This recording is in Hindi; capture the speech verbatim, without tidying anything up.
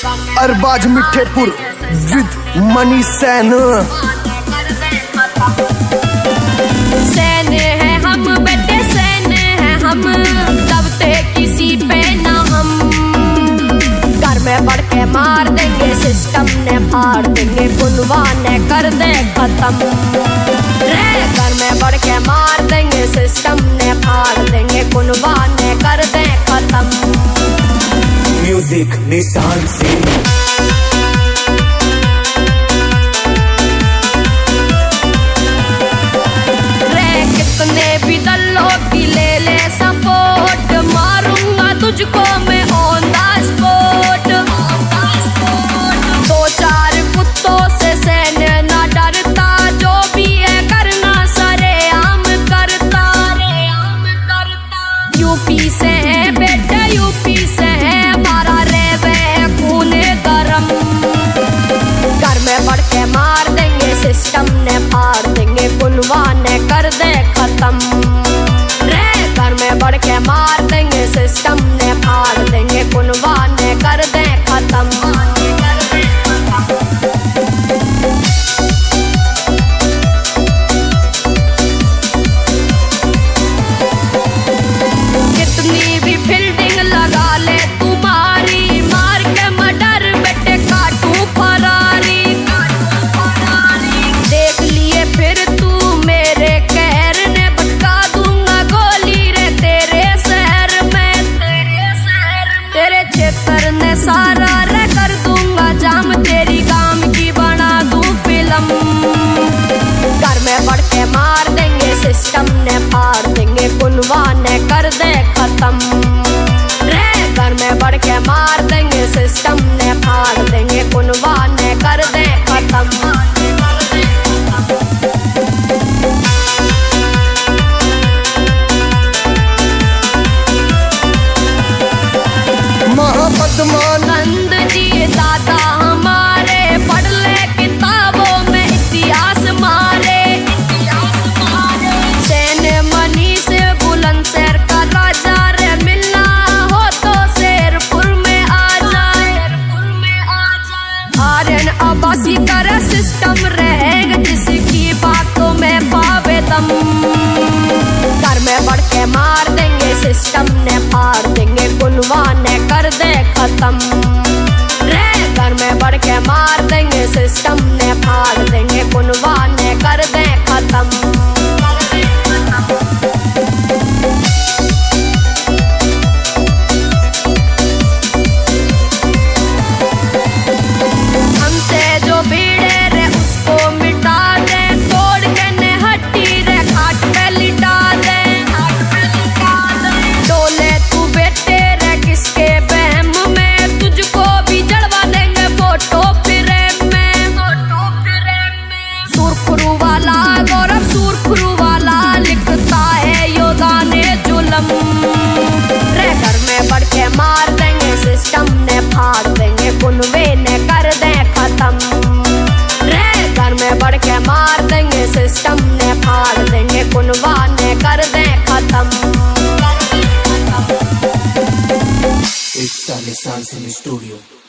अरबाज मिठेपुर विद मनी सैन। सैन है हम बेटे, सैन है हम, दबते किसी पे ना हम। घर में बढ़ के मार देंगे, सिस्टम ने फाड़ देंगे, गुनवा ने कर दे खत्म। रे घर में बढ़ के मार देंगे, सिस्टम ने फाड़ देंगे, गुनवा ने कर दे खत्म। म्यूजिक निशान से कितने भी दलों की ले ले सपोर्ट, मारूंगा तुझको मैं ऑन द स्पॉट। दो चार कुत्तों से सैन्य ना डरता, जो भी है करना सरेआम करता। यूपी से है बेटे, यूपी से है, हमारा रेवे खून गरम। घर में बढ़ के मार देंगे, सिस्टम ने फाड़ देंगे, गुनवा ने कर दे खत्म। रे घर में बढ़ के मार देंगे, सिस्टम ने फाड़ देंगे, गुनवा ने कर दे खत्म। कितनी भी फील्डिंग लगा ले तुम्हारी, मार के मर्डर बेटे काटू फरारी। देख लिए फिर तू मेरे कहर ने, बटका दूंगा गोली रे तेरे शहर में। तेरे क्षेत्र ने सारा रे कर दूंगा जाम, तेरी गाम की बना दूं फिल्म। घर में बढ़ के मार देंगे, सिस्टम ने फाड़ देंगे, गुनवा ने कर दे खत्म। रे घर में बढ़ के मार देंगे, सिस्टम ने फाड़ देंगे, गुनवा ने कर दे खत्म। नंद जी दादा हमारे, पढ़ ले किताबों में इतिहास मारे। सैन मनी से बुलंदशहर का राजा रे, मिलना हो तो शेरपुर में आ जाए। आर्यन आबासी करे सिस्टम रहेगा, जिसकी बातों में पावे दम। घर में बढ़ के मार देंगे, सिस्टम ने फाड़ देंगे, गुनवा ने कर दे खत्म। रे घर में बढ़ के मार देंगे, सिस्टम ने फाड़ देंगे, गुनवा ने कर दे खत्म। हमसे जो भिड़े रे उसको मिटा दे, तोड़ के ने हड्डी रे खाट पे लिटा दे। डोले तू बेटे रे किसके बहम में, तुझको भी जड़वा देंगे फोटो फ्रेम में। सुरखरू वाला गौरव सुरखरू वाला लिखता है यो गाने जुलम। रे घर में बढ़ के मार देंगे, सिस्टम ने फाड़ देंगे, गुनवे ने कर दे खत्म। रे घर में बढ़ के मार देंगे, सिस्टम ने फाड़ देंगे, गुनवा ने कर दे खत्म। It's Sunny Sunshine Studio.